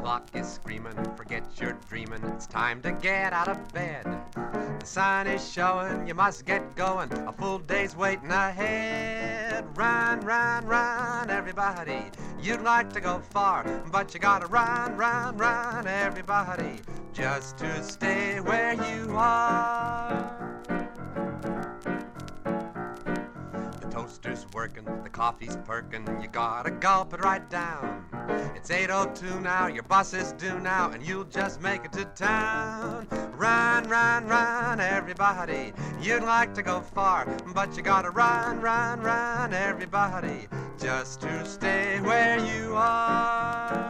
clock is screaming, forget your dreaming, it's time to get out of bed. The sun is showing, you must get going, a full day's waiting ahead. Run, run, run, everybody, you'd like to go far, but you gotta run, run, run, everybody, just to stay where you are. The toaster's working, the coffee's perking, you gotta gulp it right down. It's 8:02 now, your bus is due now, and you'll just make it to town. Run, run, run, everybody, you'd like to go far, but you gotta run, run, run, everybody, just to stay where you are.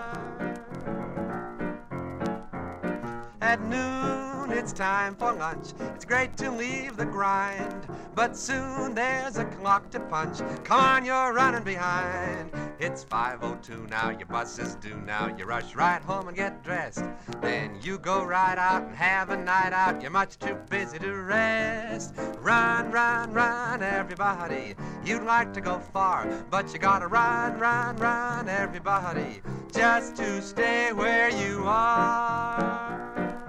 At noon, it's time for lunch. It's great to leave the grind, but soon there's a clock to punch. Come on, you're running behind. It's 5:02 now, your bus is due now. You rush right home and get dressed. Then you go right out and have a night out. You're much too busy to rest. Run, run, run, everybody, you'd like to go far, but you gotta run, run, run, everybody, just to stay where you are.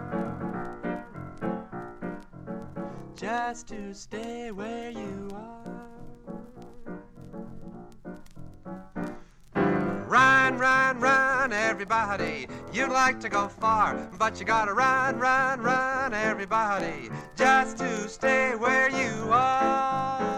Just to stay where you are. Run, run, run, everybody, you'd like to go far, but you gotta run, run, run, everybody, just to stay where you are.